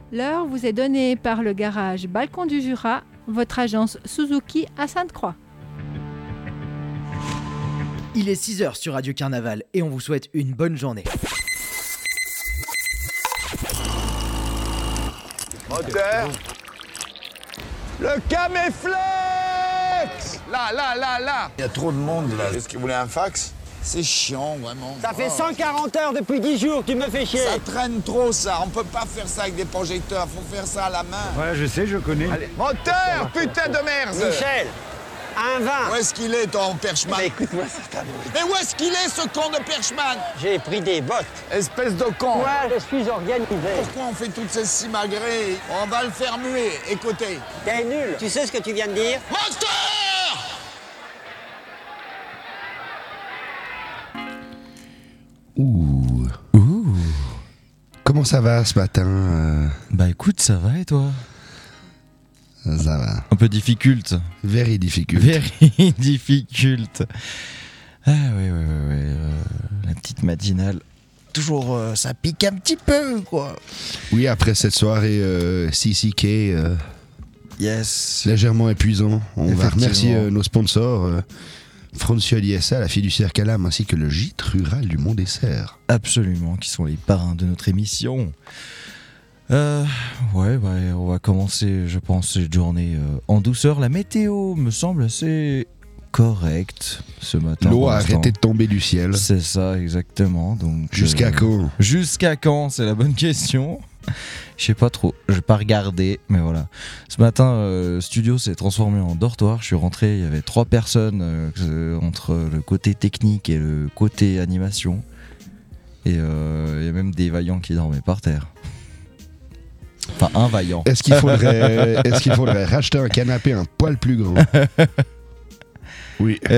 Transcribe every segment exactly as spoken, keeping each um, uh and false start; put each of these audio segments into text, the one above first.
L'heure vous est donnée par le garage Balcon du Jura, votre agence Suzuki à Sainte-Croix. Il est six heures sur Radio Carnaval et on vous souhaite une bonne journée. Moteur. Le Caméflex. Là, là, là, là. Il y a trop de monde là. Est-ce que vous voulez un fax? C'est chiant, vraiment. Ça fait cent quarante heures depuis dix jours, tu me fais chier. Ça traîne trop, ça. On peut pas faire ça avec des projecteurs. Faut faire ça à la main. Ouais, je sais, je connais. Allez. Moteur, putain de merde. Michel, un vin. Où est-ce qu'il est, ton Perchman? Mais écoute-moi ça, t'as Mais où est-ce qu'il est, ce con de Perchman? J'ai pris des bottes. Espèce de con. Moi, je suis organisé. Pourquoi on fait toutes ces simagrées? On va le faire muer. Écoutez. T'es nul. Tu sais ce que tu viens de dire? Moteur! Ouh. Ouh. Comment ça va ce matin euh... Bah écoute, ça va et toi? Ça va. Un peu difficult. Very difficult. Very difficult. Ah oui, oui, oui, oui. Euh, la petite matinale. Toujours, euh, ça pique un petit peu, quoi. Oui, après cette soirée euh, C C K, euh, yes. légèrement épuisant. On va remercier euh, nos sponsors. Euh, Francia I S A, la fiduciaire Calam, ainsi que le gîte rural du Mont-des-Serres. Absolument, qui sont les parrains de notre émission. Euh, ouais, bah, on va commencer, je pense, cette journée euh, en douceur. La météo me semble assez correcte ce matin. L'eau a arrêté de tomber du ciel. C'est ça, exactement. Donc, jusqu'à euh, quand Jusqu'à quand, c'est la bonne question. Je sais pas trop, je vais pas regarder, mais voilà. Ce matin, euh, le studio s'est transformé en dortoir. Je suis rentré, il y avait trois personnes euh, entre le côté technique et le côté animation. Et euh, il y a même des vaillants qui dormaient par terre. Enfin, un vaillant. Est-ce qu'il faudrait, est-ce qu'il faudrait racheter un canapé un poil plus grand? Oui.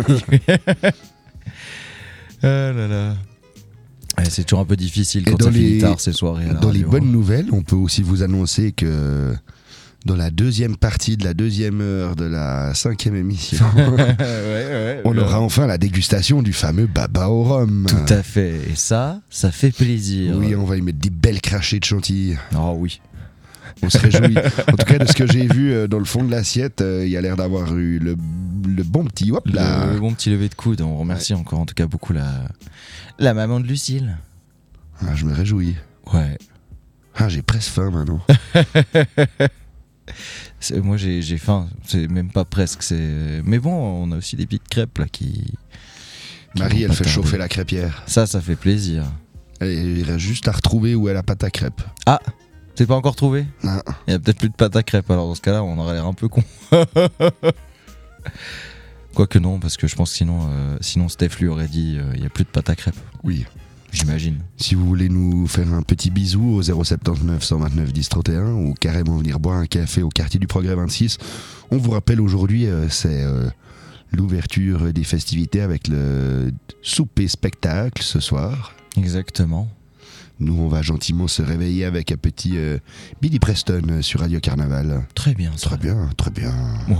Oh là là. Ouais, c'est toujours un peu difficile quand et dans ça les, finit tard ces soirées. À la dans radio. les bonnes nouvelles, on peut aussi vous annoncer que dans la deuxième partie de la deuxième heure de la cinquième émission, ouais, ouais, on ouais. aura enfin la dégustation du fameux baba au rhum. Tout à fait. Et ça, ça fait plaisir. Oui, on va y mettre des belles crachées de chantilly. Oh oui. On se réjouit. En tout cas, de ce que j'ai vu euh, dans le fond de l'assiette, il euh, y a l'air d'avoir eu le, le bon petit hop là. Le, le bon petit lever de coude. On remercie ouais. encore en tout cas beaucoup la, la maman de Lucille. Ah, je me réjouis. Ouais. Ah, j'ai presque faim maintenant. c'est, moi j'ai, j'ai faim. C'est même pas presque. C'est... Mais bon, on a aussi des petites crêpes là qui. qui Marie, elle fait tarder. chauffer la crêpière. Ça, ça fait plaisir. Il reste juste à retrouver où est la pâte à crêpes. Ah! C'est pas encore trouvé? Non. Il y a peut-être plus de pâte à crêpes, alors dans ce cas-là, on aurait l'air un peu con. Quoique non, parce que je pense que sinon, euh, sinon Steph lui aurait dit euh, il n'y a plus de pâte à crêpes. Oui. J'imagine. Si vous voulez nous faire un petit bisou au zéro sept neuf cent vingt-neuf dix trente et un ou carrément venir boire un café au quartier du Progrès vingt-six, on vous rappelle aujourd'hui, euh, c'est euh, l'ouverture des festivités avec le souper spectacle ce soir. Exactement. Nous, on va gentiment se réveiller avec un petit euh, Billy Preston sur Radio Carnaval. Très bien. Très bien, très bien. Ouais.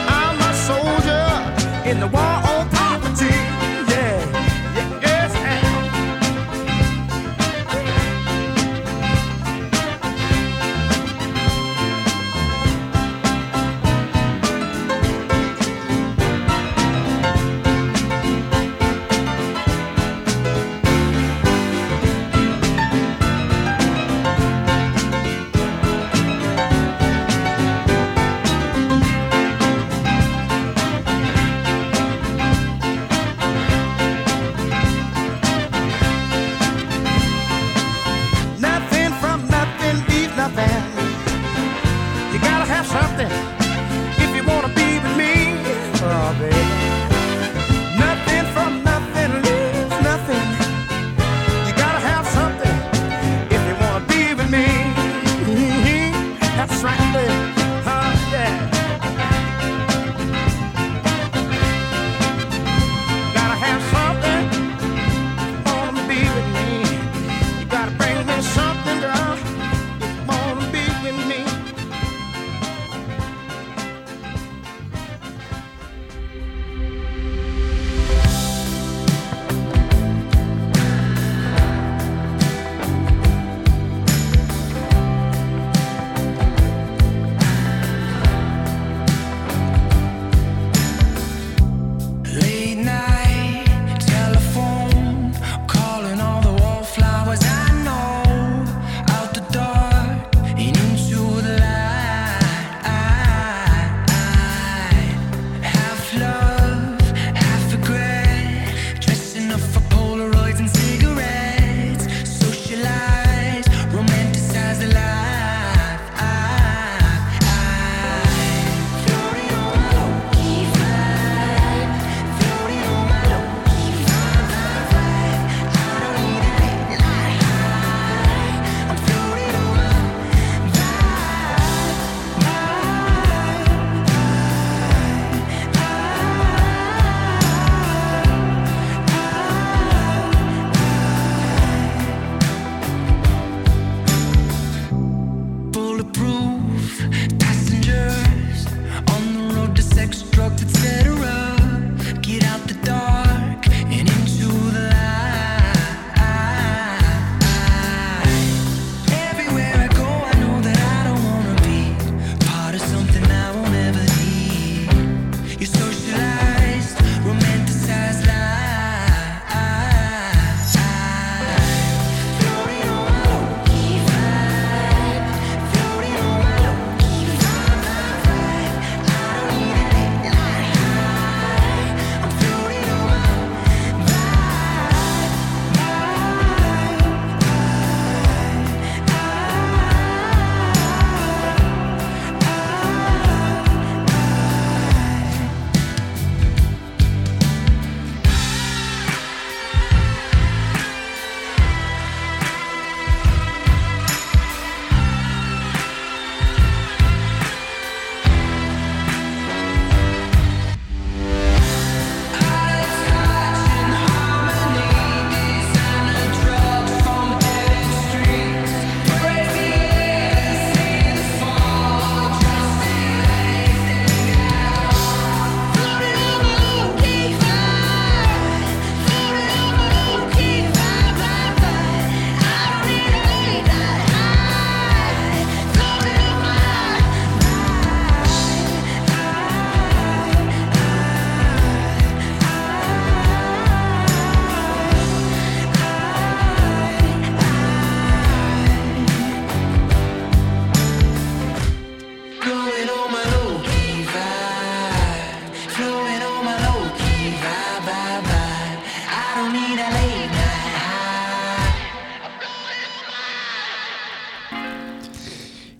In the war on poverty, yeah, yeah, yes, and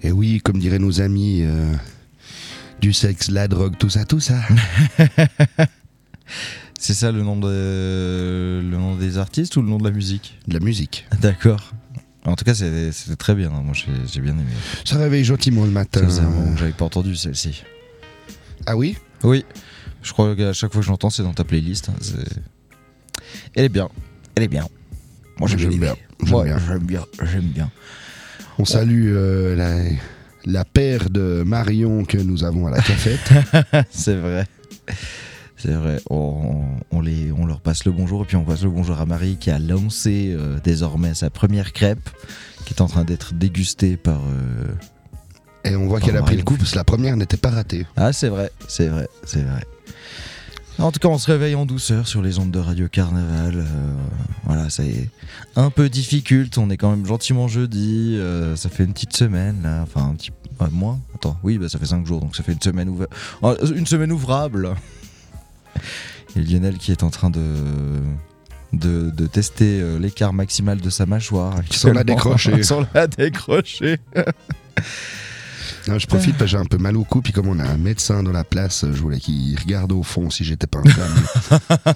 Et oui, comme diraient nos amis, euh, du sexe, la drogue, tout ça, tout ça. C'est ça le nom, de... le nom des artistes ou le nom de la musique ? De la musique. D'accord. En tout cas, c'était, c'était très bien. Moi, j'ai, j'ai bien aimé. Ça réveille gentiment le matin. Ça faisait un moment que j'avais pas entendu celle-ci. Ah oui ? Oui. Je crois qu'à chaque fois que je l'entends, c'est dans ta playlist. Hein. C'est... Elle est bien. Elle est bien. Moi, j'aime, j'aime bien. J'aime, Moi, bien. j'aime bien. J'aime bien. On salue euh, la, la paire de Marion que nous avons à la cafette. C'est vrai. C'est vrai. On, on, les, on leur passe le bonjour et puis on passe le bonjour à Marie qui a lancé euh, désormais sa première crêpe qui est en train d'être dégustée par... Euh, et on voit par qu'elle a pris Marion. le coup parce que la première n'était pas ratée. Ah, c'est vrai. C'est vrai. C'est vrai. En tout cas, on se réveille en douceur sur les ondes de Radio Carnaval. Euh, voilà, c'est un peu difficult. On est quand même gentiment jeudi. Euh, ça fait une petite semaine, là. Enfin, un petit ouais, moins. Attends, oui, bah, ça fait cinq jours, donc ça fait une semaine ouv... oh, une semaine ouvrable. Et Lionel qui est en train de de, de tester euh, l'écart maximal de sa mâchoire. Sans la décrocher. Sans la décrocher. Non, je profite parce que j'ai un peu mal au cou, puis comme on a un médecin dans la place, je voulais qu'il regarde au fond si j'étais pas inflammé.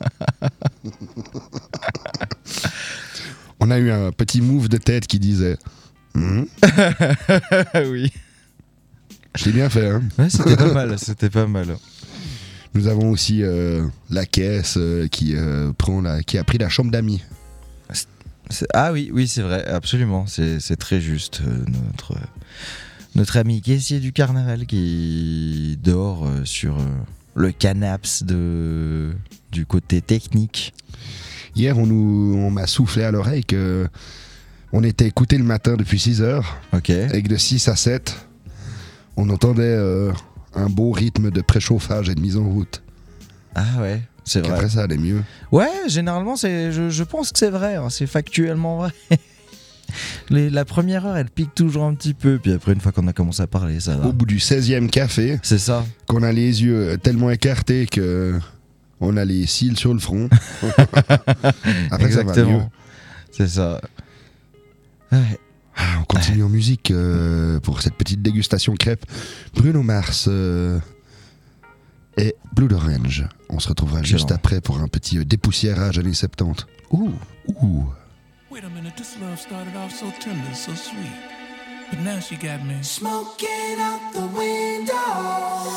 On a eu un petit move de tête qui disait hm Oui. Je l'ai bien fait, hein. Ouais, c'était pas mal, c'était pas mal. Nous avons aussi euh, la caisse euh, qui, euh, prend la, qui a pris la chambre d'amis. C'est... Ah oui, oui, c'est vrai, absolument, c'est, c'est très juste. Euh, notre, notre ami caissier du carnaval qui dort euh, sur euh, le canaps de, du côté technique. Hier, on, nous, on m'a soufflé à l'oreille que on était écouté le matin depuis six heures, Ok. et que de six à sept, on entendait euh, un beau rythme de préchauffage et de mise en route. Ah ouais, c'est vrai. Après, ça allait mieux. Ouais, généralement, c'est, je, je pense que c'est vrai, hein, c'est factuellement vrai. Les, la première heure, elle pique toujours un petit peu, puis après, une fois qu'on a commencé à parler, ça va. Au bout du seizième café, C'est ça. qu'on a les yeux tellement écartés que on a les cils sur le front. Après, ça va mieux. Exactement. C'est ça. Ouais. Ah, on continue en musique euh, pour cette petite dégustation crêpe. Bruno Mars euh, et Blood Orange. On se retrouvera Excellent. juste après pour un petit euh, dépoussiérage années soixante-dix. Ouh, ouh. Wait a minute, this love started off so tender, so sweet. But now she got me smoking out the window.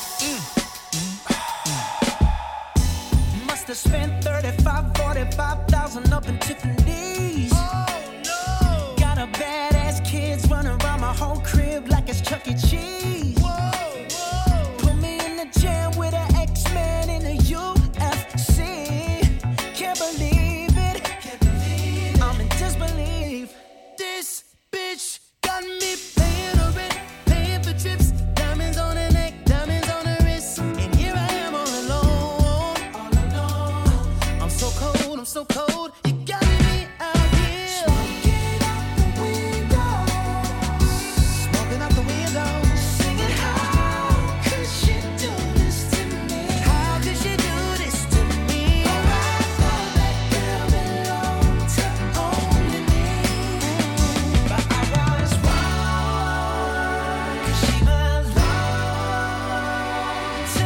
Must have spent thirty-five, forty-five thousand up in Tiffany's. Oh no! Got a badass kids running around my whole crib like it's Chuck E. Cheese. Whoa, whoa! Put me in the jam with an X-Men in a U F C. Can't believe it. Can't believe it. I'm in disbelief. This bitch got me paying her rent, paying for trips, diamonds on her neck, diamonds on her wrist, And here I am all alone. all alone. I'm so cold, I'm so cold. You got me out here. Smoking out the window, Smoking out the window. singing, how could she do this to me? How could she do this to me? Oh, I thought that girl belonged to only me, But I was wrong, 'cause she belong to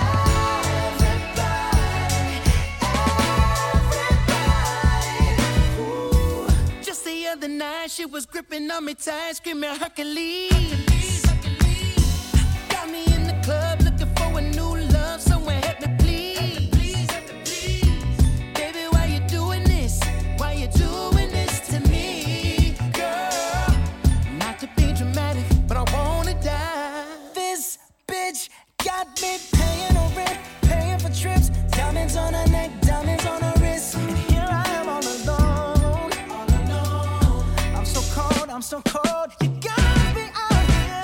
everybody, everybody. Ooh. Just the other night, she was gripping on me tight, screaming Hercules. Got me in the club looking for a new love, someone help me please. Baby, why you doing this? Why you doing this to me, girl? Not to be dramatic, but I wanna die. This bitch got me paying her rent, paying for trips, diamonds on her neck, diamonds on her wrist. And here I am all alone, all alone. I'm so cold, I'm so cold. You got me out here.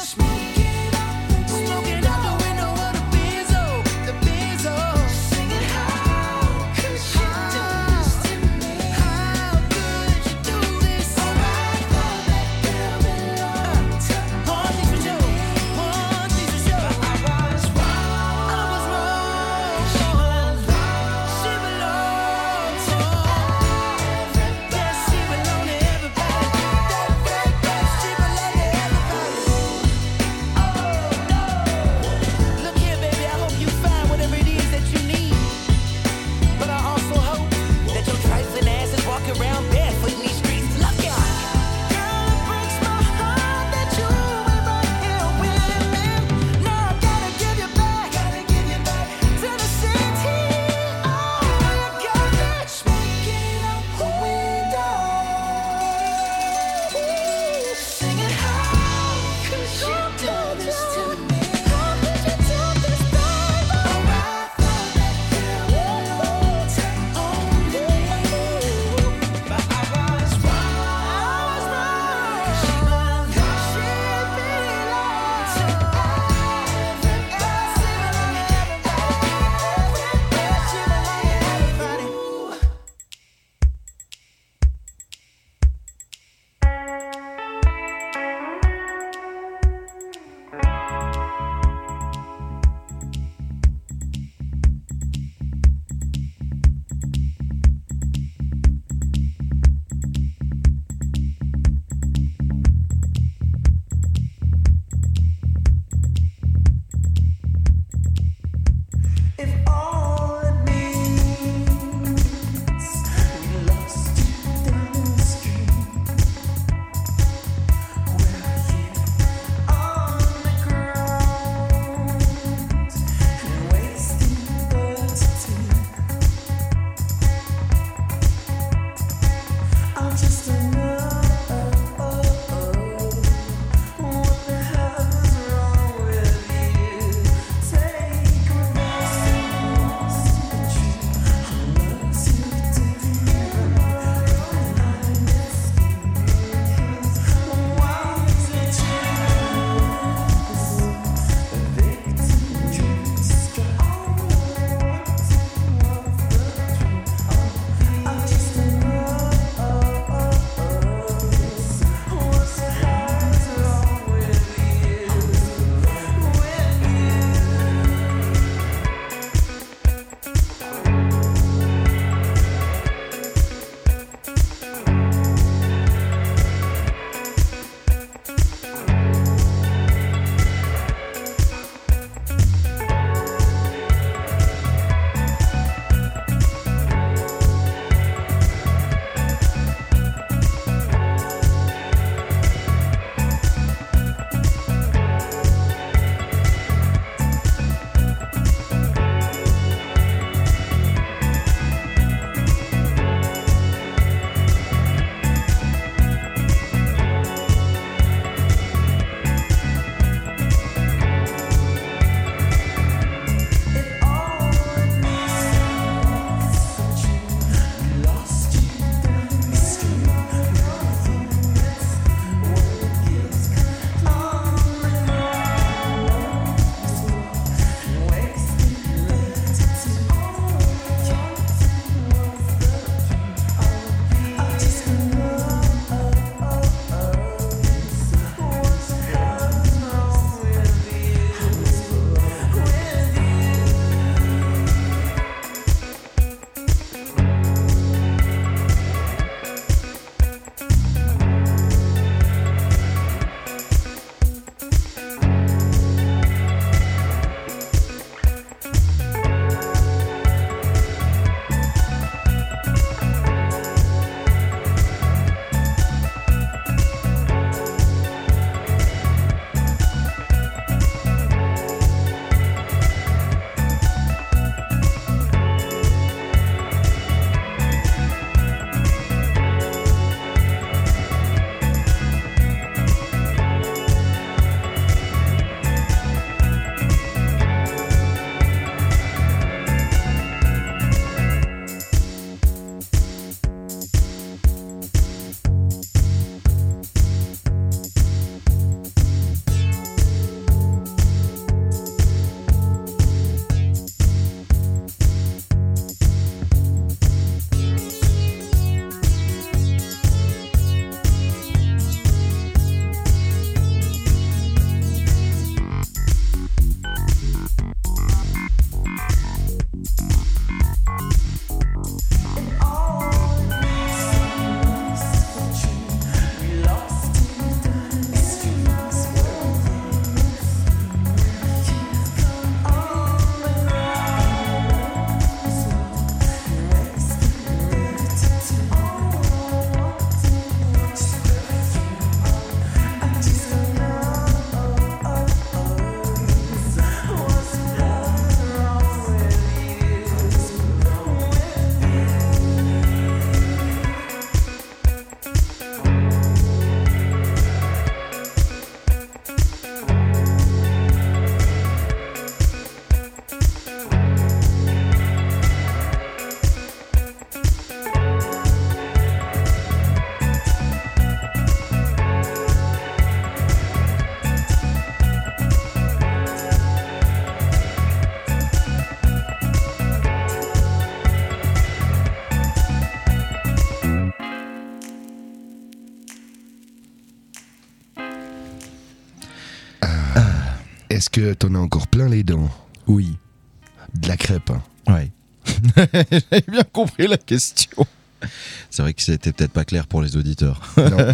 Est-ce que t'en as encore plein les dents? Oui. De la crêpe, hein. Ouais. J'avais bien compris la question. C'est vrai que c'était peut-être pas clair pour les auditeurs. Non.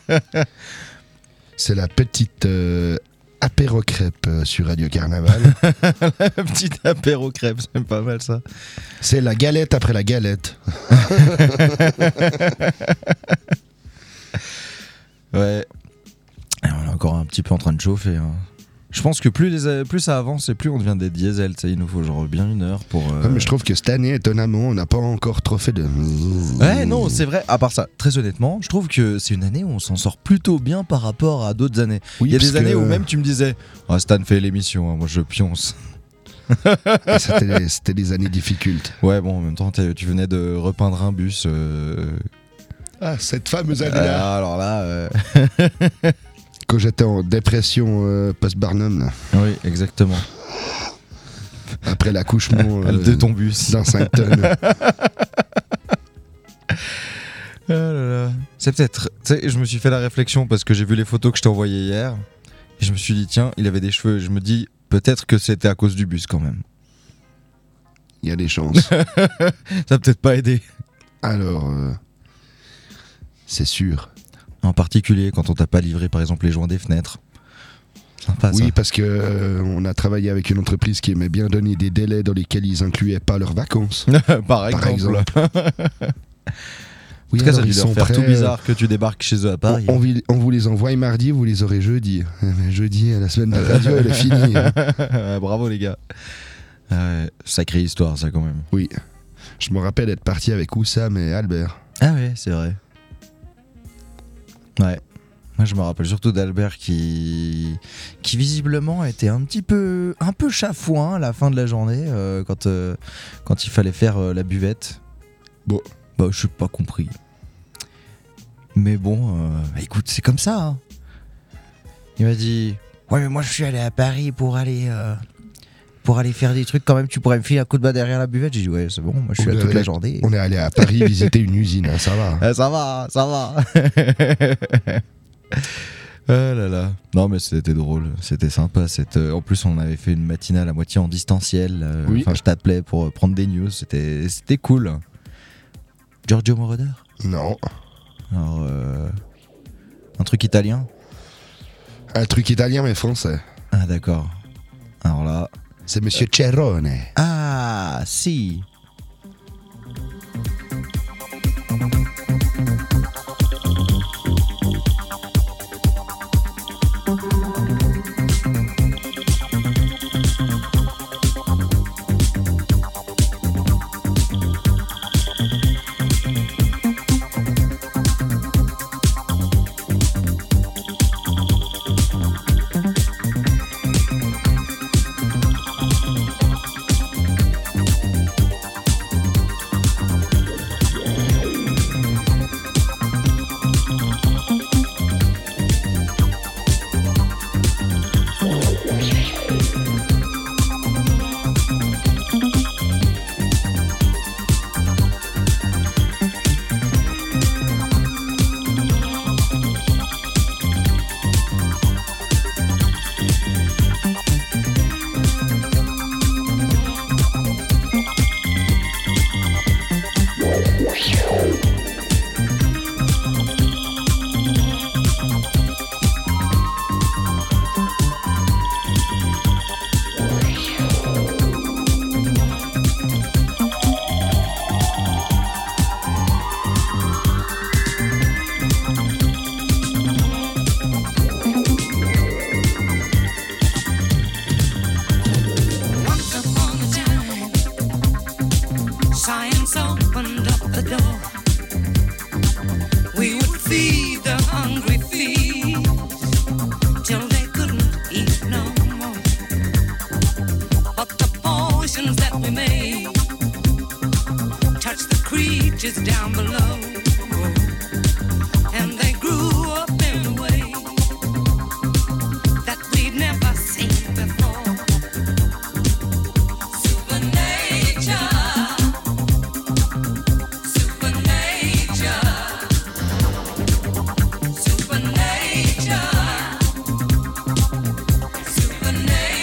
C'est la petite euh, apéro crêpe euh, sur Radio Carnaval. La petite apéro crêpe, c'est pas mal ça. C'est la galette après la galette. Ouais. Et on est encore un petit peu en train de chauffer. Hein. Je pense que plus, les, plus ça avance et plus on devient des diesels. Il nous faut genre bien une heure pour. Euh... Ouais, mais je trouve que cette année, étonnamment, on n'a pas encore trop fait de. Ouais, non, c'est vrai. À part ça, très honnêtement, je trouve que c'est une année où on s'en sort plutôt bien par rapport à d'autres années. Oui, il y a des que... années où même tu me disais oh, Stan fait l'émission, hein, moi je pionce. c'était, c'était des années difficiles. Ouais, bon, en même temps, tu venais de repeindre un bus. Euh... Ah, cette fameuse année-là. Euh, alors là. Euh... Quand j'étais en dépression euh, post-Barnum, là. Oui, exactement. Après l'accouchement euh, de ton bus d'un cinq tonnes. Oh là là. C'est peut-être. Tu sais, je me suis fait la réflexion parce que j'ai vu les photos que je t'ai envoyées hier. Et je me suis dit, tiens, il avait des cheveux. Je me dis, peut-être que c'était à cause du bus quand même. Il y a des chances. Ça a peut-être pas aidé. Alors, euh, c'est sûr. En particulier quand on t'a pas livré par exemple les joints des fenêtres. Sympa, oui, ça. parce que euh, on a travaillé avec une entreprise qui aimait bien donner des délais dans lesquels ils incluaient pas leurs vacances. par exemple. Par exemple. Oui, en tout cas, ça a dû leur faire tout bizarre que tu débarques chez eux à Paris. On, on, on vous les envoie mardi, vous les aurez jeudi. Mais jeudi, la semaine de radio, elle est finie. Bravo les gars. Euh, sacrée histoire ça quand même. Oui. Je me rappelle être parti avec Oussam et Albert. Ah ouais, c'est vrai. Ouais. Moi je me rappelle surtout d'Albert qui qui visiblement était un petit peu un peu chafouin à la fin de la journée euh, quand euh, quand il fallait faire euh, la buvette. Bon, bah je suis pas compris. Mais bon, euh, bah, écoute, c'est comme ça. Hein. Il m'a dit "Ouais, mais moi je suis allé à Paris pour aller euh, pour aller faire des trucs quand même, tu pourrais me filer un coup de bas derrière la buvette." J'ai dit "Ouais, c'est bon, moi je suis là toute la journée." On est allé à Paris visiter une usine, hein, ça va. Ah, ça va, ça va. Ah là là. Non mais c'était drôle, c'était sympa. C'était... En plus on avait fait une matinale à moitié en distanciel. Euh, oui. Enfin je t'appelais pour prendre des news, c'était, c'était cool. Giorgio Moroder ? Non. Alors euh... un truc italien ? Un truc italien mais français. Ah d'accord. Alors là... C'est Monsieur Cerrone. Ah si. Super nature.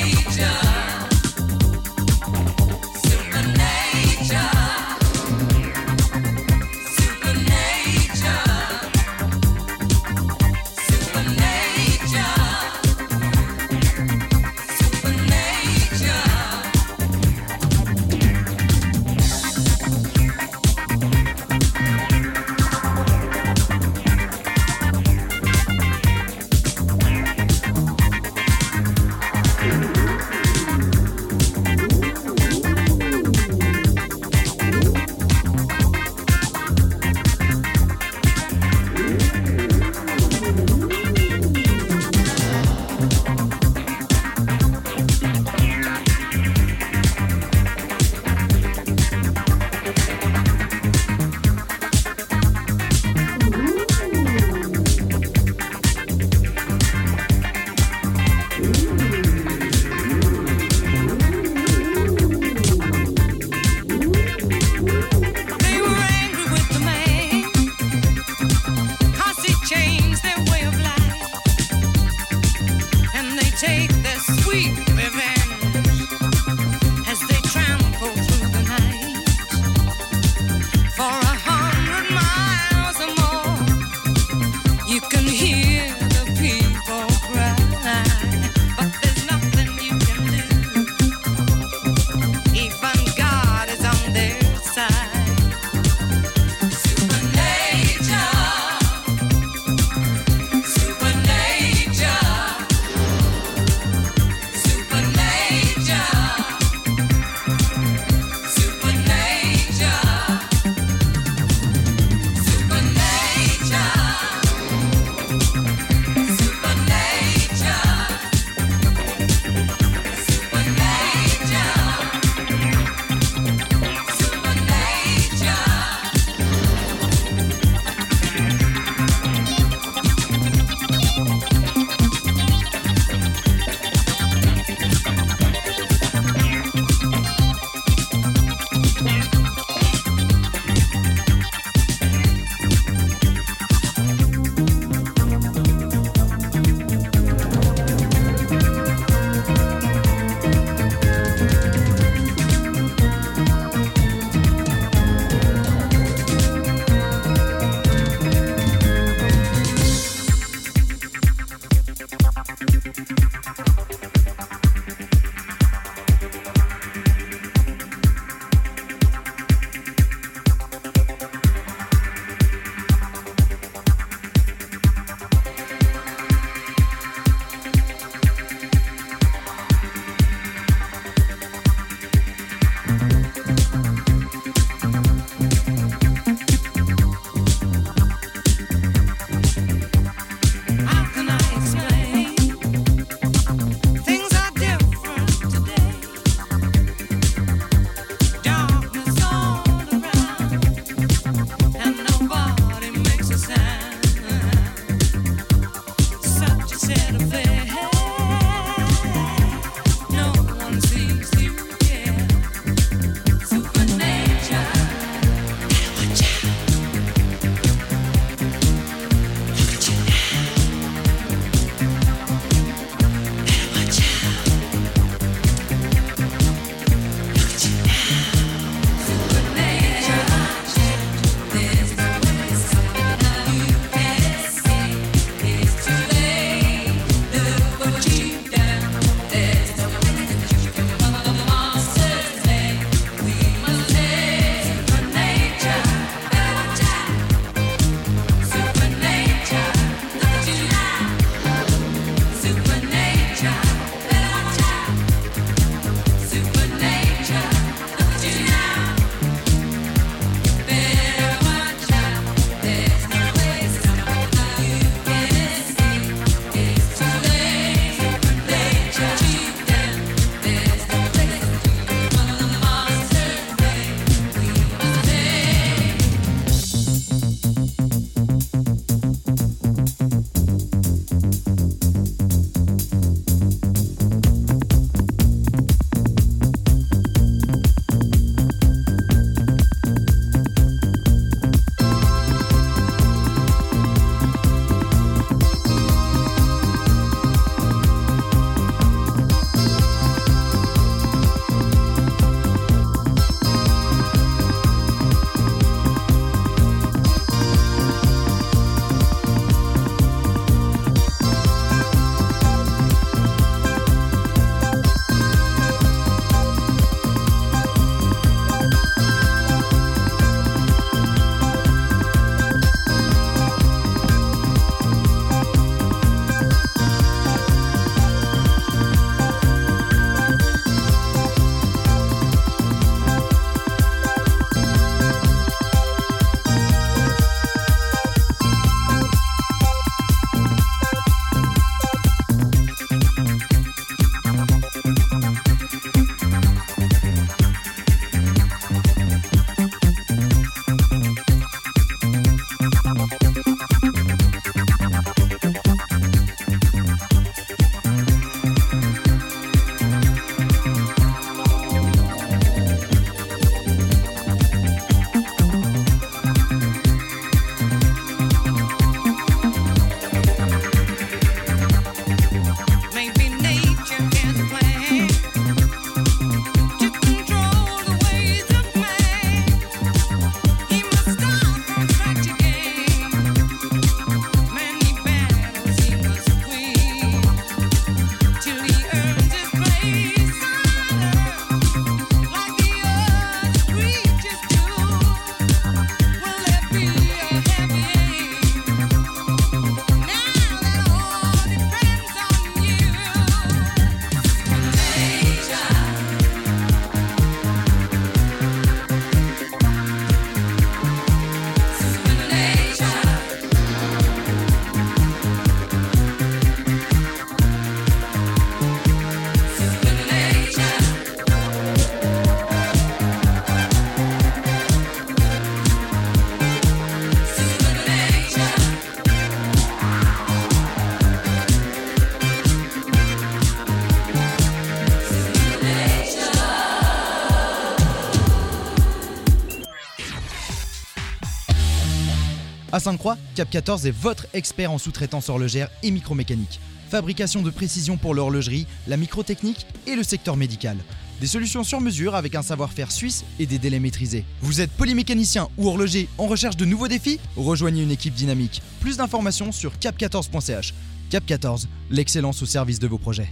À Sainte-Croix, Cap quatorze est votre expert en sous-traitance horlogère et micromécanique. Fabrication de précision pour l'horlogerie, la microtechnique et le secteur médical. Des solutions sur mesure avec un savoir-faire suisse et des délais maîtrisés. Vous êtes polymécanicien ou horloger en recherche de nouveaux défis ? Rejoignez une équipe dynamique. Plus d'informations sur cap quatorze point c h. Cap quatorze, l'excellence au service de vos projets.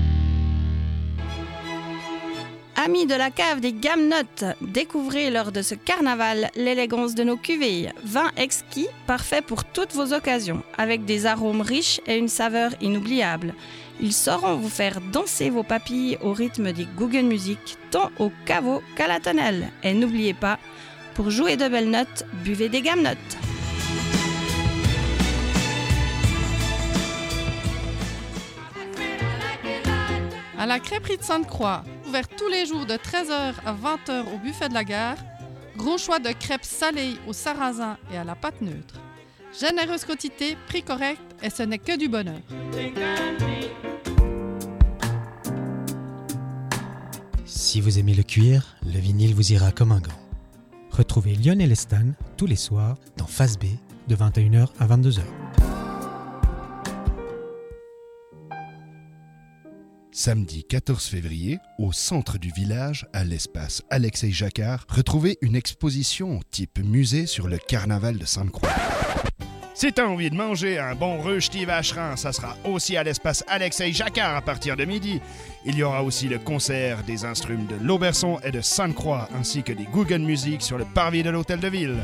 Amis de la cave des Gamnottes, découvrez lors de ce carnaval l'élégance de nos cuvées. Vin exquis, parfait pour toutes vos occasions, avec des arômes riches et une saveur inoubliable. Ils sauront vous faire danser vos papilles au rythme des Google Music, tant au caveau qu'à la tonnelle. Et n'oubliez pas, pour jouer de belles notes, buvez des Gamnottes. À la crêperie de Sainte-Croix, ouvert tous les jours de treize heures à vingt heures au buffet de la gare. Gros choix de crêpes salées au sarrasin et à la pâte neutre. Généreuse quantité, prix correct et ce n'est que du bonheur. Si vous aimez le cuir, le vinyle vous ira comme un gant. Retrouvez Lionel et Stan tous les soirs dans Face B de vingt et une heures à vingt-deux heures. Samedi quatorze février, au centre du village, à l'espace Alexei Jacquard, retrouvez une exposition type musée sur le carnaval de Sainte-Croix. Si t'as envie de manger un bon rösti vacherin, ça sera aussi à l'espace Alexei Jacquard à partir de midi. Il y aura aussi le concert des instruments de l'Auberson et de Sainte-Croix, ainsi que des Google Music sur le parvis de l'hôtel de ville.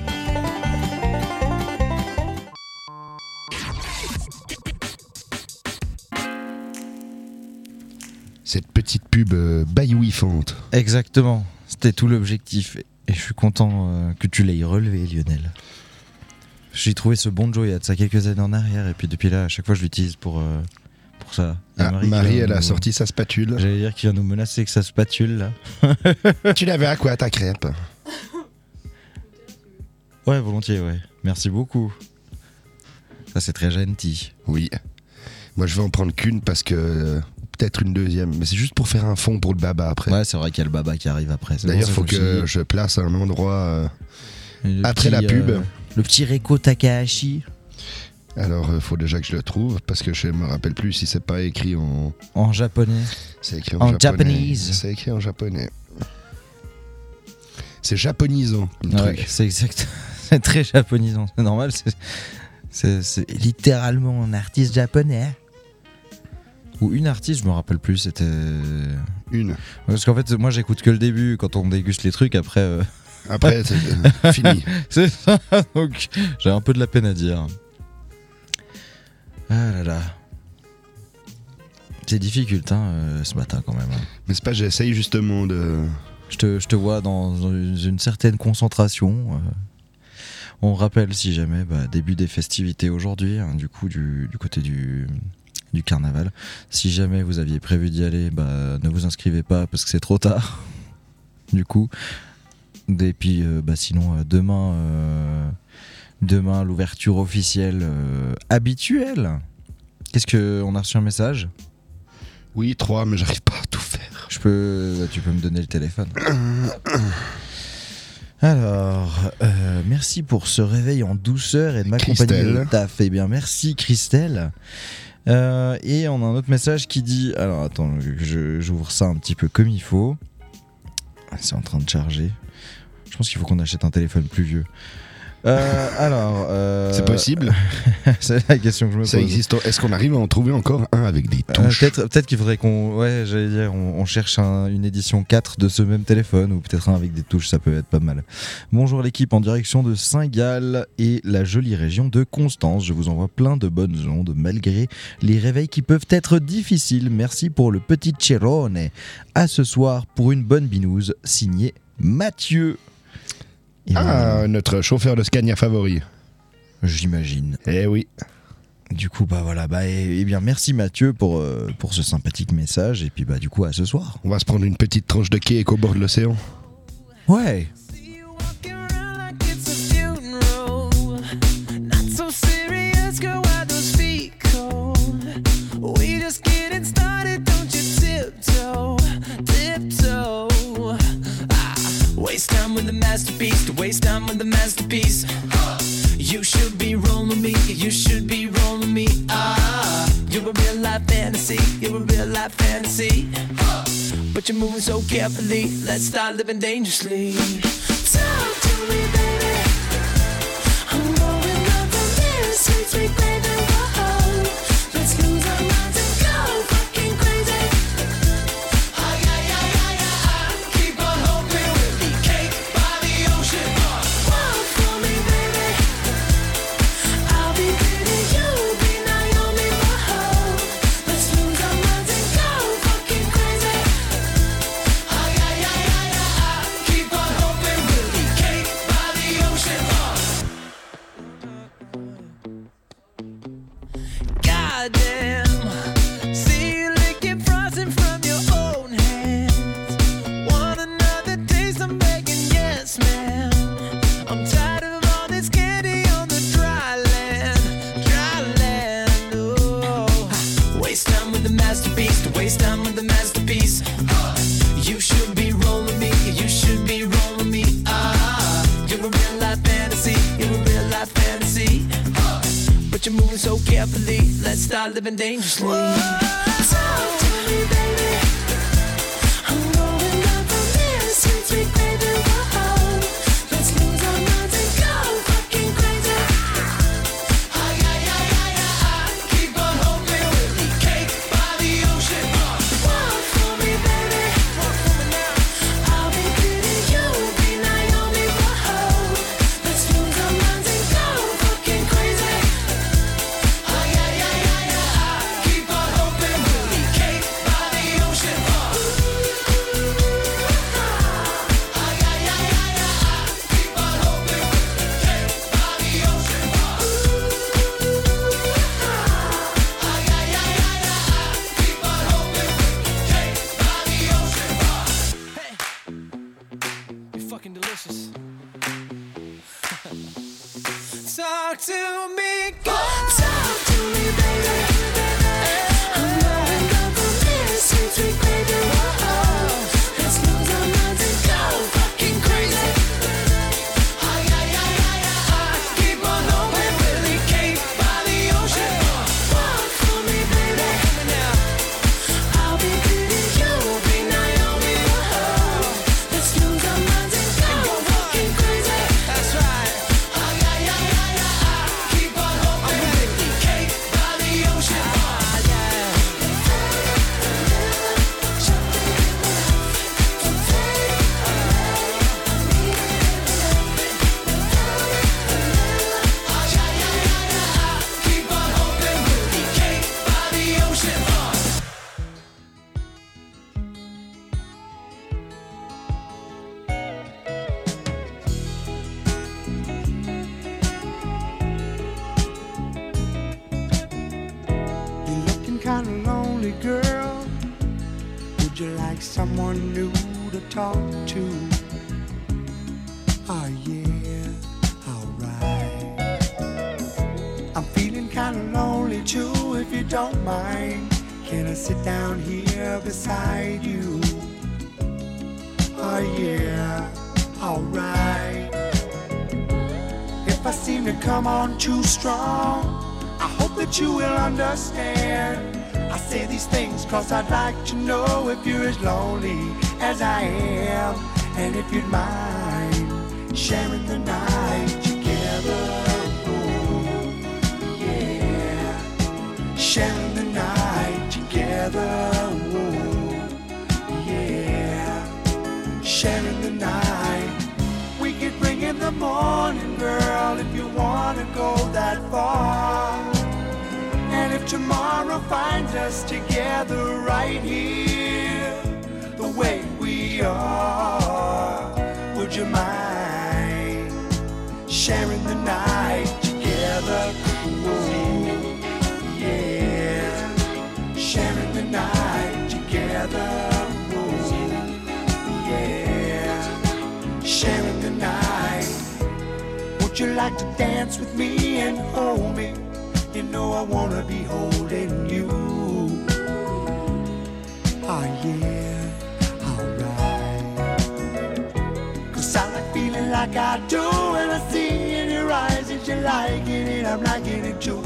Cette petite pub euh, baillouifante. Exactement, c'était tout l'objectif. Et je suis content euh, que tu l'aies relevé, Lionel. J'ai trouvé ce bon Joe il y a de ça quelques années en arrière, et puis depuis là, à chaque fois je l'utilise pour, euh, pour ça. Ah, Marie, Marie elle nous... a sorti sa spatule. J'allais dire qu'il vient nous menacer avec sa spatule là. Tu l'avais à quoi ta crêpe? Ouais, volontiers, ouais. Merci beaucoup. Ça c'est très gentil. Oui. Moi je vais en prendre qu'une parce que... Euh, peut-être une deuxième, mais c'est juste pour faire un fond pour le baba après. Ouais, c'est vrai qu'il y a le baba qui arrive après. C'est D'ailleurs, il bon, faut que je place un endroit euh, après petit, la pub. Euh, le petit Reiko Takahashi. Alors, il euh, faut déjà que je le trouve, parce que je me rappelle plus si c'est pas écrit en... En japonais. C'est écrit en, en japonais. Japanese. C'est écrit en japonais. C'est japonisant, le ouais, truc. C'est exact. C'est très japonisant. C'est normal. C'est, c'est, c'est littéralement un artiste japonais. Ou une artiste, je me rappelle plus, c'était... Une. Parce qu'en fait, moi j'écoute que le début, quand on déguste les trucs, après... Euh... Après, c'est euh, fini. C'est ça, donc j'ai un peu de la peine à dire. Ah là là. C'est difficile, hein, euh, ce matin quand même. Hein. Mais c'est pas, j'essaye justement de... Je te, je te vois dans une certaine concentration. Euh... On rappelle, si jamais, bah, début des festivités aujourd'hui, hein, du coup, du, du côté du... du carnaval. Si jamais vous aviez prévu d'y aller, bah, ne vous inscrivez pas parce que c'est trop tard. Du coup. Et puis, euh, bah, sinon, euh, demain, euh, demain, l'ouverture officielle euh, habituelle. Qu'est-ce que on a reçu un message ? Oui, trois, mais j'arrive pas à tout faire. Je peux, bah, tu peux me donner le téléphone. Alors, euh, merci pour ce réveil en douceur et de m'accompagner au taf. Eh bien, merci Christelle. Euh, et on a un autre message qui dit... Alors attends, je, j'ouvre ça un petit peu comme il faut. C'est en train de charger. Je pense qu'il faut qu'on achète un téléphone plus vieux. Euh, alors... Euh... C'est possible. C'est la question que je me pose. Ça existe. Est-ce qu'on arrive à en trouver encore un avec des touches ? euh, peut-être, peut-être qu'il faudrait qu'on... Ouais, j'allais dire, on, on cherche un, une édition quatre de ce même téléphone, ou peut-être un avec des touches, ça peut être pas mal. Bonjour l'équipe, en direction de Saint-Gall et la jolie région de Constance. Je vous envoie plein de bonnes ondes, malgré les réveils qui peuvent être difficiles. Merci pour le petit Cerone. À ce soir pour une bonne binouse, signé Mathieu. Et ah, euh, notre chauffeur de Scania favori. J'imagine. Eh oui. Du coup, bah voilà, bah et, et bien merci Mathieu pour, euh, pour ce sympathique message. Et puis bah du coup, à ce soir. On va se prendre une petite tranche de cake au bord de l'océan. Ouais. Waste time with with a masterpiece, to waste time with a masterpiece. You should be rolling with me, you should be rolling with me. Ah, you're a real life fantasy, you're a real life fantasy. But you're moving so carefully, let's start living dangerously. Talk to me, baby. I'm going up on this sweet, sweet baby. Whoa, let's lose our minds and go fucking crazy. Ay, ay, ay, ay, ay. Keep on hoping we'll be cake by the ocean. Walk for me, baby. I'll be pretty, you'll be Naomi. Whoa, let's lose our minds and go fucking crazy. Ay, ay, ay, ay, ay. Keep on hoping we'll be cake by the ocean. Goddamn, see you licking frosting from your own hands. Want another taste? I'm begging, yes, ma'am. I'm tired of all this candy on the dry land, dry land. Oh, waste time with the masterpiece, to waste time with the masterpiece. You should be rolling me, you should be rolling me. Ah, you're a real life fantasy, you're a real life fantasy. But you're moving so carefully, let's start living dangerously. Talk to me, baby. I'm going up on this sweet, sweet baby. Whoa, let's lose our minds and go fucking crazy. Ay, ay, ay, ay, ay. Keep on hoping we'll be cake by the ocean. Walk for me, baby. Walk for me now. I'll be pretty, you'll be Naomi. Whoa, let's lose our minds and go fucking crazy. Ay, ay, ay, ay, ay. Keep on hoping we'll be cake by the ocean. Ay, ay, ay, ay, ay. Keep on hoping we'll be cake by the ocean. Ay, ay, ay, ay, ay. Keep on hoping we'll be cake by the ocean. Hey, you're fucking delicious. Talk to me, girl. Talk to me, baby. I'm going up on this sweet, sweet baby. Whoa, let's lose our minds and go fucking crazy. Ay, ay, ay, ay, ay. Keep on hoping we'll be cake by the ocean. Walk for me, baby. I'll be pretty, you'll be Naomi. Whoa, let's lose our minds and go fucking crazy. That's right. Ay, ay, ay, ay, ay. Keep on hoping we'll be cake by the ocean. Ah, yeah. Keep on hoping we'll be cake by the ocean. You're looking kinda lonely, girl. Would you like someone new to talk to? Oh yeah, alright. I'm feeling kinda lonely too, if you don't mind. Can I sit down here beside you? Oh yeah, alright. If I seem to come on too strong, I hope that you will understand. I say these things cause I'd like to know if you're as lonely as I am, and if you'd mind sharing the night together. Oh, yeah, sharing the night together. Oh, yeah, sharing the night. We could bring in the morning, girl, if you wanna go that far. And if tomorrow finds us together right here, the way we are, would you mind sharing the night together? Ooh, yeah, sharing the night together. Ooh, yeah, sharing the night. Would you like to dance with me and hold me? You know I wanna be holding you. Oh yeah, alright. Cause I like feeling feeling like I do when I see in your eyes that you're liking it, I'm liking it too.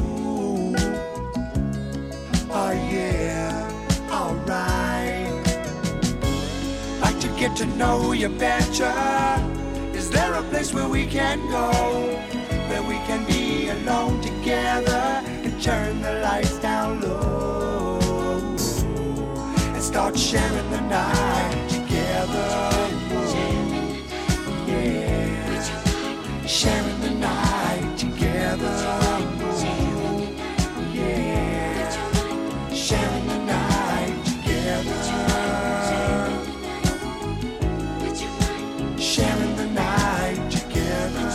Oh yeah, alright. Like to get to know you better. Is there a place where we can go, where we can be alone together and turn the lights down low and start sharing the night together? Yeah, sharing the night together. Yeah, sharing the night together. Sharing the night together.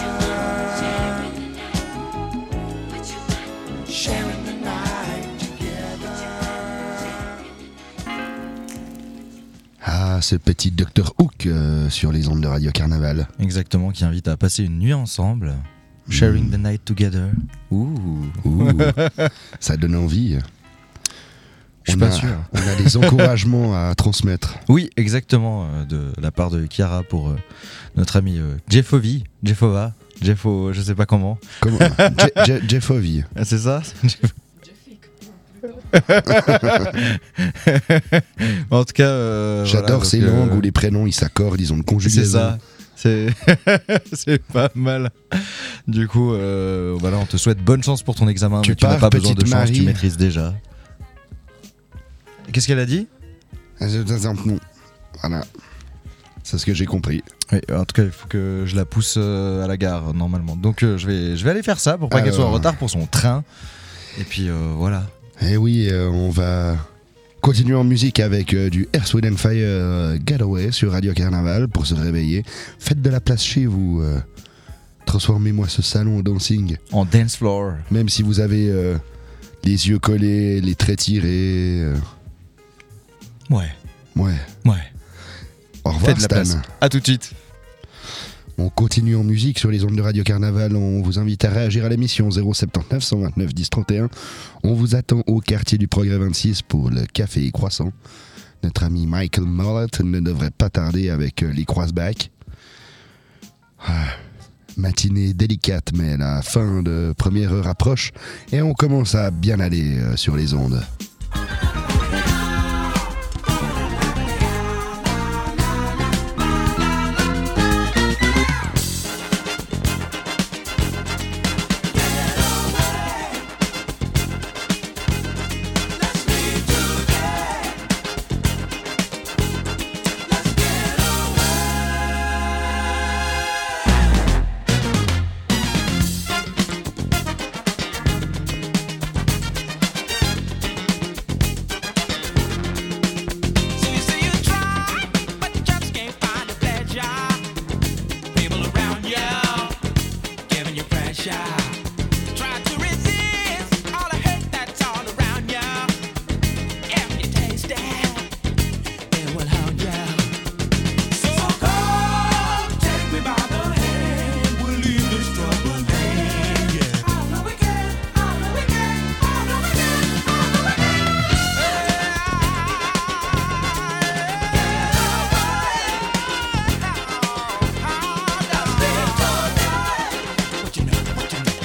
Sharing the night together. Ah, ce petit docteur Hook euh, sur les ondes de Radio Carnaval. Exactement, qui invite à passer une nuit ensemble. Sharing Mmh. the night together. Ouh. Ouh, ça donne envie. Je suis On pas a- sûr. On a des encouragements à transmettre. Oui, exactement, euh, de la part de Chiara pour euh, notre ami euh, Jeffovi, Jeffova, Jeffo, je sais pas comment. Comment Je- Je- Jeffovi. Ah, c'est ça. En tout cas, euh, J'adore voilà, ces donc, langues euh, où les prénoms ils s'accordent, ils ont une conjugaison. C'est ça. C'est c'est pas mal. Du coup, euh, voilà, on te souhaite bonne chance pour ton examen. Tu mais tu n'as pars, pas besoin de petite chance, Marie. tu maîtrises déjà. Qu'est-ce qu'elle a dit? Non. Voilà. C'est ce que j'ai compris. Oui, en tout cas, il faut que je la pousse euh, à la gare normalement. Donc, euh, je vais, je vais aller faire ça pour pas qu'elle soit en Alors. retard pour son train. Et puis euh, voilà. Et oui, euh, on va continuer en musique avec euh, du Earth, Wind and Fire euh, Getaway sur Radio Carnaval pour se réveiller. Faites de la place chez vous. euh, Transformez-moi ce salon en dancing. En dance floor. Même si vous avez euh, les yeux collés, les traits tirés. euh, Ouais. Ouais. Ouais. Au revoir, Faites de la Stan. place. À tout de suite. On continue en musique sur les ondes de Radio Carnaval. On vous invite à réagir à l'émission zéro soixante-dix-neuf cent vingt-neuf dix trente et un. On vous attend au quartier du Progrès vingt-six pour le café et croissant. Notre ami Michael Mollett ne devrait pas tarder avec euh, les croissbacks. Ah, matinée délicate, mais la fin de première heure approche et on commence à bien aller euh, sur les ondes. What you know, what you know.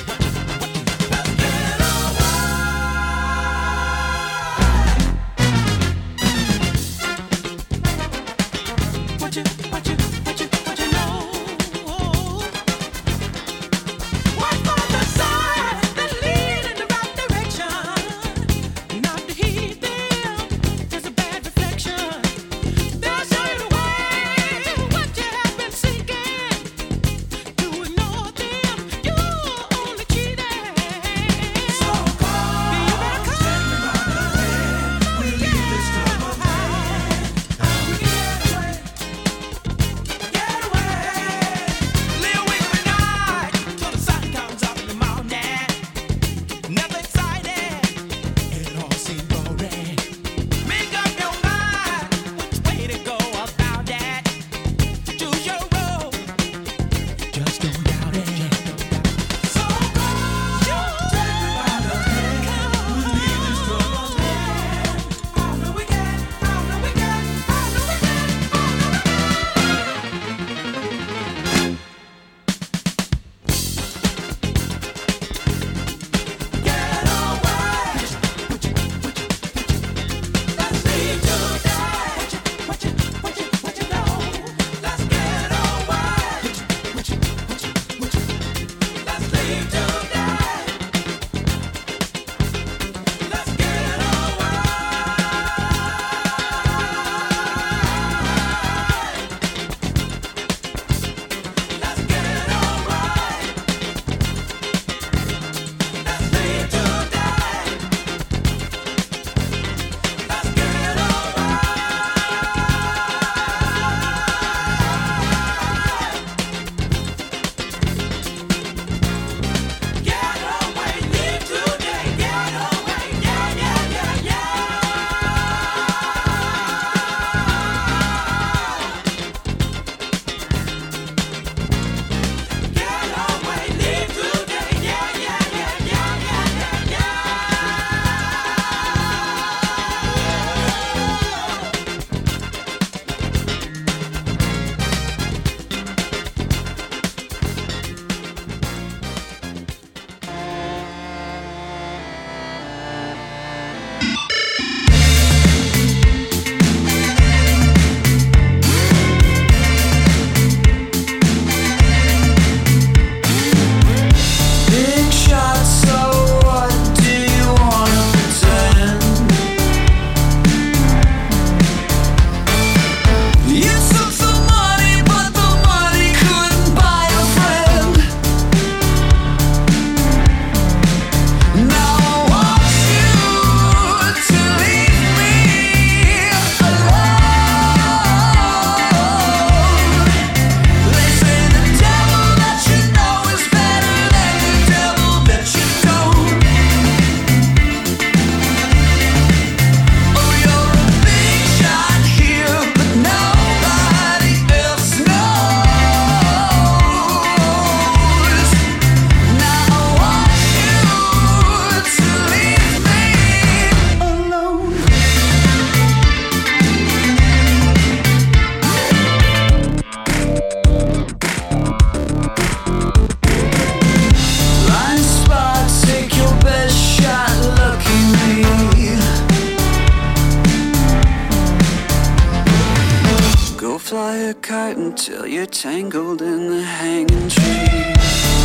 hanging tree.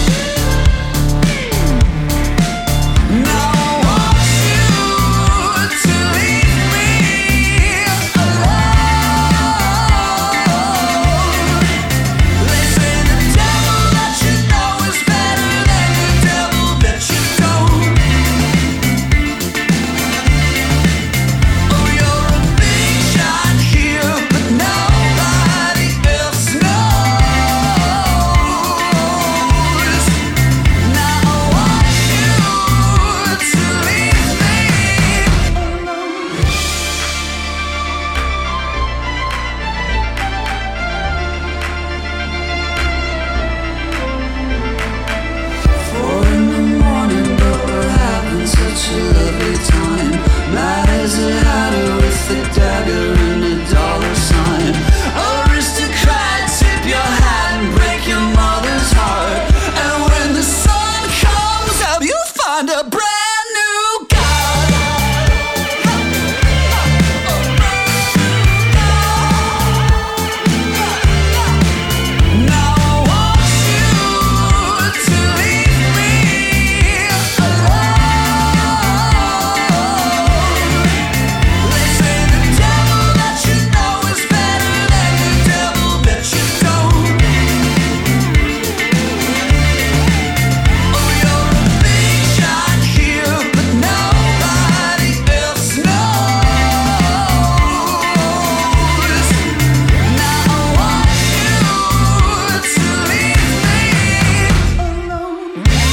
Now I want you to leave me alone. They say the devil that you know is better than the devil that you don't. Oh, you're a big shot here, but nobody else knows. Now I want you to leave me alone. Four in the morning, but we're having such a lovely time. Mad as a hatter with a dagger and a dollar sign. Aristocrat, tip your hat and break your mother's heart. And when the sun comes up, you find a brand new God. Now I want you to leave me alone. They say the devil that you know is better than the devil that you don't. Oh, you're a big shot here, but nobody else knows. Now I want you to leave me alone.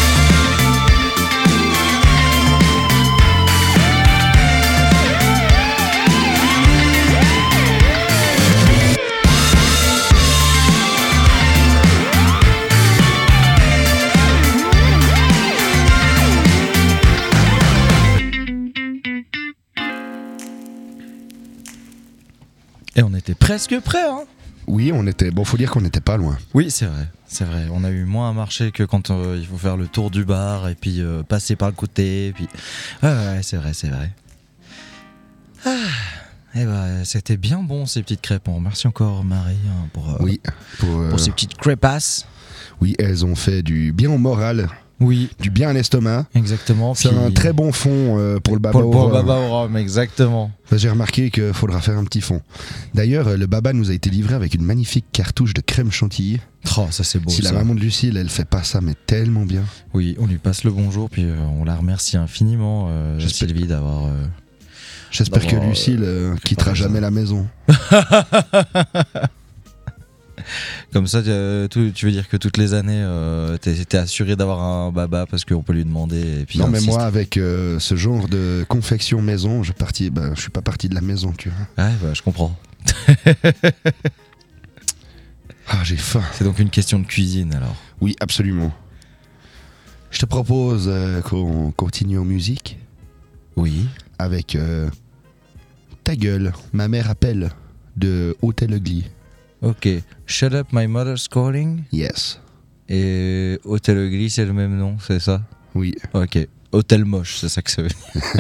Et on était presque prêts, hein. Oui, on était. Bon, faut dire qu'on n'était pas loin. Oui, c'est vrai, c'est vrai. On a eu moins à marcher que quand euh, il faut faire le tour du bar et puis euh, passer par le côté. Et puis... Ouais, ouais, c'est vrai, c'est vrai. Ah, et bah, c'était bien bon ces petites crêpes. On remercie encore Marie hein, pour, euh, Oui, pour, euh, pour ces petites crêpasses. oui, elles ont fait du bien au moral, Oui, du bien à l'estomac. exactement. C'est Puis- un très bon fond euh, pour le baba pour, au pour le rhum. baba au rhum, exactement. Bah, j'ai remarqué qu'il faudra faire un petit fond. D'ailleurs, euh, le baba nous a été livré avec une magnifique cartouche de crème chantilly. Oh, ça c'est beau. si ça. la maman de Lucille, elle fait pas ça, mais tellement bien. Oui, on lui passe le bonjour, puis euh, on la remercie infiniment, euh, J'espère- Sylvie, d'avoir. euh, J'espère que d'avoir, Lucille euh, quittera préparé ça. jamais la maison. Comme ça, euh, tout- tu veux dire que toutes les années, euh, t'es, t'es assuré d'avoir un baba parce qu'on peut lui demander. Et puis Non, il mais insiste. moi, avec euh, ce genre de confection maison, je, partis, bah, je suis pas parti de la maison, tu vois. Ouais, bah, je comprends. Ah, j'ai faim. C'est donc une question de cuisine alors. Oui, absolument. Je te propose euh, qu'on continue en musique. Oui. Avec euh, Ta gueule, ma mère appelle de Hotel Ugly. Ok. Shut up, my mother's calling. Yes. Et Hôtel Ugly, c'est le même nom, c'est ça? Oui. Ok. Hôtel moche, c'est ça que ça veut dire.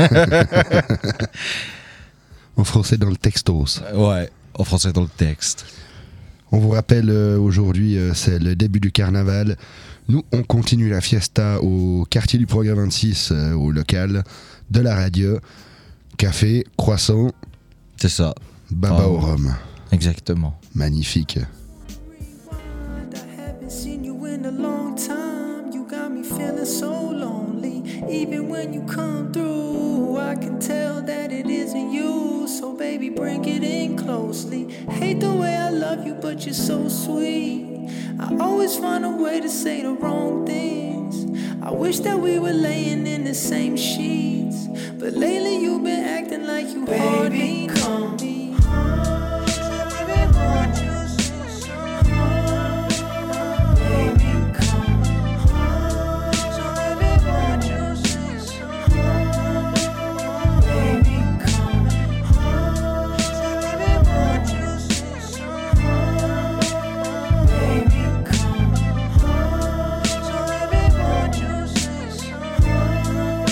En français dans le textos. Ouais, en français dans le texte. On vous rappelle euh, aujourd'hui, euh, c'est le début du carnaval. Nous, on continue la fiesta au quartier du Progrès vingt-six, euh, au local de la radio. Café, croissant. C'est ça. Baba Ah, au rhum. Exactement. Magnifique. Haven't seen you in a long time. You got me feeling so lonely. Even when you come through, I can tell that it isn't you. So baby, bring it in closely. Hate the way I love you, but you're so sweet. I always find a way to say the wrong things. I wish that we were laying in the same sheets, but lately you've been acting like you hardly know me.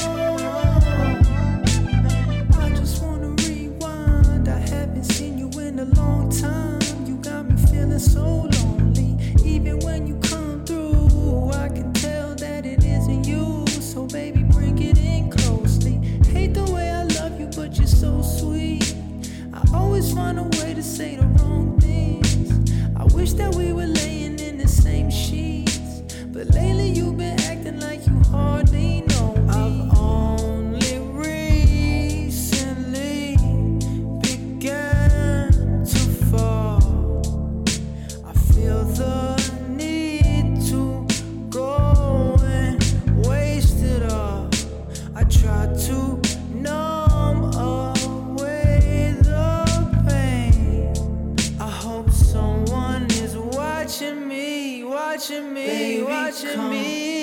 I just wanna rewind. I haven't seen you in watching me, baby, watching come. me.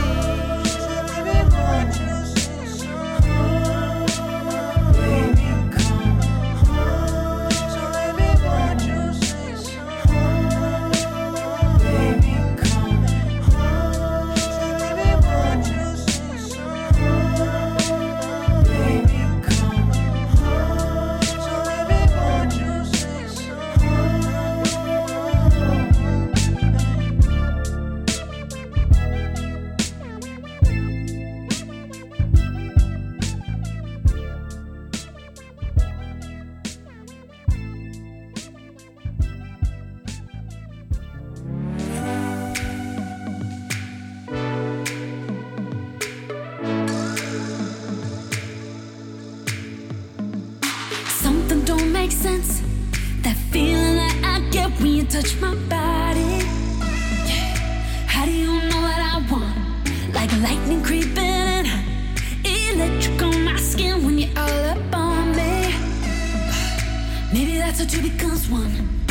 Sense that feeling that I get when you touch my body. Yeah. How do you know what I want? Like lightning creeping and electric on my skin when you're all up on me. Maybe that's how two becomes one.